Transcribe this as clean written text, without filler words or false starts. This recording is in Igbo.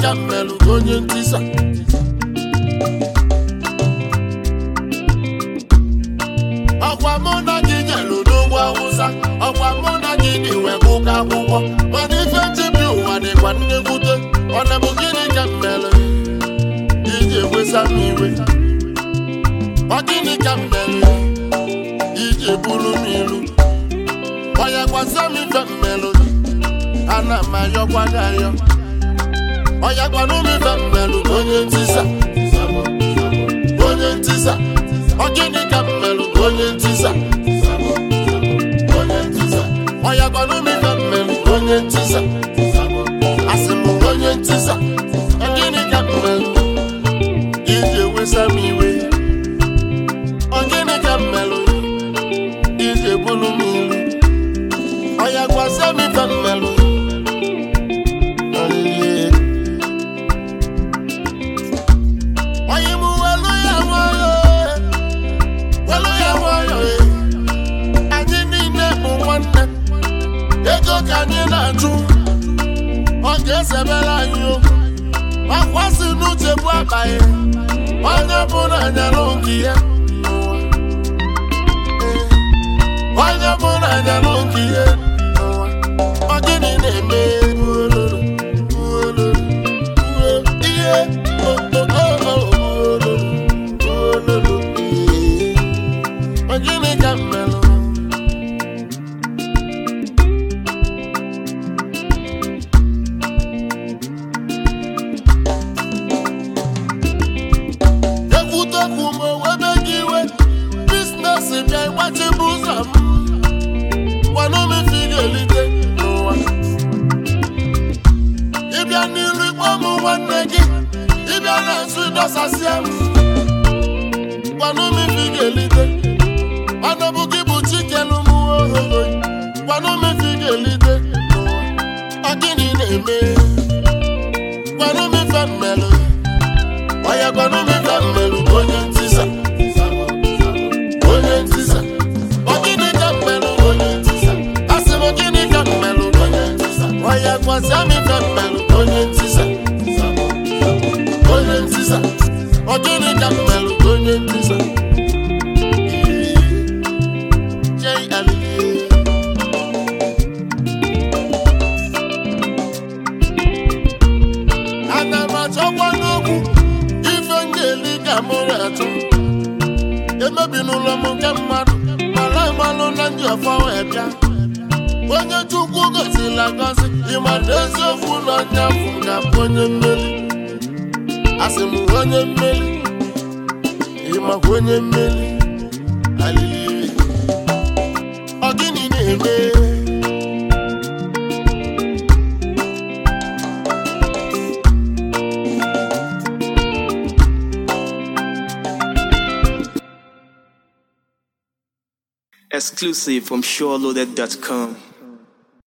ka mmelu onye ntisa ọkwa mụ na gị jelu n'ugwu Awụsa ọkwa mụ na gị dị wee gụka akwụkwọ mana ife nchebi ụwa dịkwa nnekwute ọ na-bụ gịnị ka mmelu iji ewesa m iwe ọ gịnị ka mmelu iji buru m ilu onye gwasa m ife mmelu ana m ayọkwa gị ayọ onye gwanụ m ife mmelu onye ntisa onye ntisa ọ gịnị ka mmelu onye ntisa onye gwanụ m ife mmelu onye ntisa asị m onye ntisa ọ gịnị ka mmelu iji ewesa m iwe ọ gịnị ka mmelu iji ebulu m ilu onye gwasa m ife mmelu ego ka anyị na-ajụ ọ ga-esebere anyị okwu akwasị n'uche bụ abaghị onye bụ na anyalụ nke ya onye bụ na anyalụ nke ya ọ gịnị na-eme ihe ọ gịnị ka mmelụ ịbịa n'ilu ikpe ọmụ nwanne gị ịbịa na-asụ ịdọsasịa m gwanụ m ife ị ga-elite ọnọbụ gị bụ chikelu m ohoho gwanụ m ife ị ga-elite ọ gịnị na-eme gwanụ m ife mmelụ onye gwanụ m ife mmelụ onye ntisa onye ntisa ọ gịnị ka mmelụ onye ntisa asị m gịnị ka mmelụ onye ntisa onye gwasịa m ife mmelụ onye ntisa onye ntisa ọ gịnị ka mmelụ onye ntisa ana m achọkwa n'okwu ife ngeli ka mụrụ atụ emebi n'ụlọ m nke mmadụ mara mmalụ na ndị ọfọ wee bịa onye Chukwu gọziri agọzi ịmara eziokwu na onye afọ ga-abụ onye mmeri asị m onye mmeri ịmakwa onye mmeri alili ọ gịnị na-eme Exclusive from SureLoaded.com.